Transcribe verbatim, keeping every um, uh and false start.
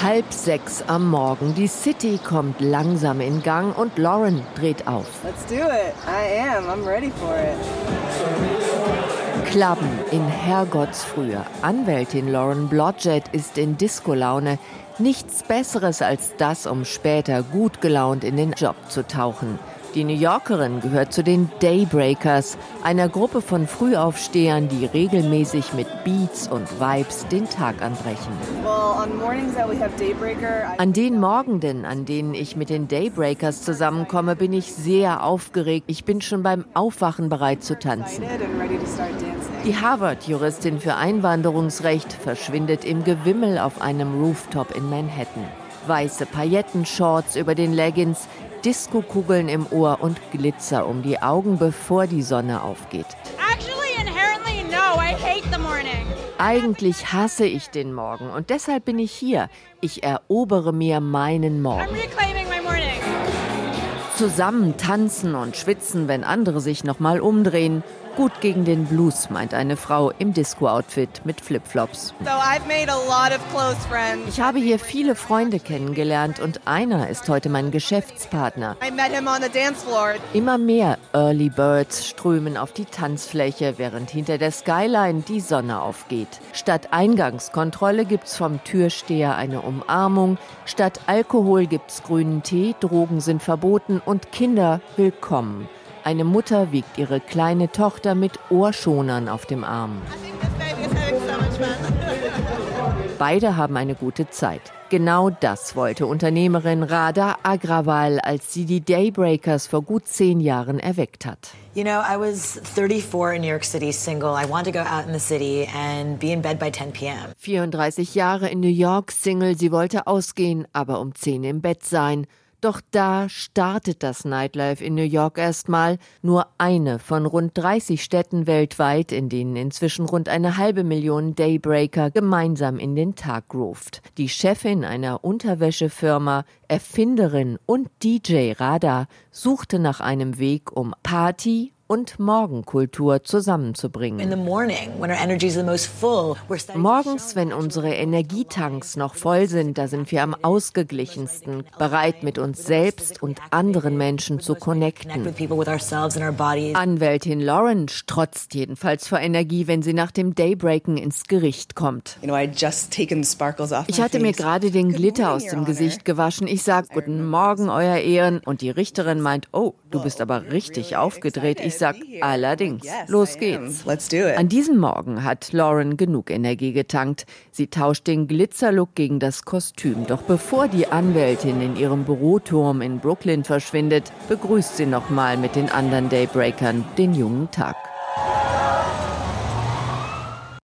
Halb sechs am Morgen. Die City kommt langsam in Gang und Lauren dreht auf. Let's do it. I am. I'm ready for it. Clubben in Herrgottsfrühe. Anwältin Lauren Blodgett ist in Disco-Laune. Nichts Besseres als das, um später gut gelaunt in den Job zu tauchen. Die New Yorkerin gehört zu den Daybreakers, einer Gruppe von Frühaufstehern, die regelmäßig mit Beats und Vibes den Tag anbrechen. An den Morgenden, an denen ich mit den Daybreakers zusammenkomme, bin ich sehr aufgeregt. Ich bin schon beim Aufwachen bereit zu tanzen. Die Harvard-Juristin für Einwanderungsrecht verschwindet im Gewimmel auf einem Rooftop in Manhattan. Weiße Paillettenshorts über den Leggings, Diskokugeln im Ohr und Glitzer um die Augen, bevor die Sonne aufgeht. Eigentlich hasse ich den Morgen und deshalb bin ich hier. Ich erobere mir meinen Morgen. Zusammen tanzen und schwitzen, wenn andere sich nochmal umdrehen. Gut gegen den Blues, meint eine Frau im Disco-Outfit mit Flipflops. So I've made a lot of close friends. Ich habe hier viele Freunde kennengelernt und einer ist heute mein Geschäftspartner. I met him on the dance floor. Immer mehr Early Birds strömen auf die Tanzfläche, während hinter der Skyline die Sonne aufgeht. Statt Eingangskontrolle gibt's vom Türsteher eine Umarmung. Statt Alkohol gibt's grünen Tee, Drogen sind verboten und Kinder willkommen. Eine Mutter wiegt ihre kleine Tochter mit Ohrschonern auf dem Arm. Beide haben eine gute Zeit. Genau das wollte Unternehmerin Radha Agrawal, als sie die Daybreakers vor gut zehn Jahren erweckt hat. You know, I was thirty-four in New York City, single. I wanted to go out in the city and be in bed by ten p m vierunddreißig Jahre in New York, Single. Sie wollte ausgehen, aber um zehn im Bett sein. Doch da startet das Nightlife in New York erstmal. Nur eine von rund dreißig Städten weltweit, in denen inzwischen rund eine halbe Million Daybreaker gemeinsam in den Tag groovt. Die Chefin einer Unterwäschefirma, Erfinderin und D J Radha suchte nach einem Weg, um Party und Morgenkultur zusammenzubringen. Morgens, wenn unsere Energietanks noch voll sind, da sind wir am ausgeglichensten, bereit mit uns selbst und anderen Menschen zu connecten. Anwältin Lauren strotzt jedenfalls vor Energie, wenn sie nach dem Daybreaken ins Gericht kommt. Ich hatte mir gerade den Glitter aus dem Gesicht gewaschen. Ich sage, guten Morgen, Euer Ehren. Und die Richterin meint, oh, du bist aber richtig aufgedreht. Ich sag, allerdings, los geht's. An diesem Morgen hat Lauren genug Energie getankt. Sie tauscht den Glitzerlook gegen das Kostüm. Doch bevor die Anwältin in ihrem Büroturm in Brooklyn verschwindet, begrüßt sie nochmal mit den anderen Daybreakern den jungen Tag.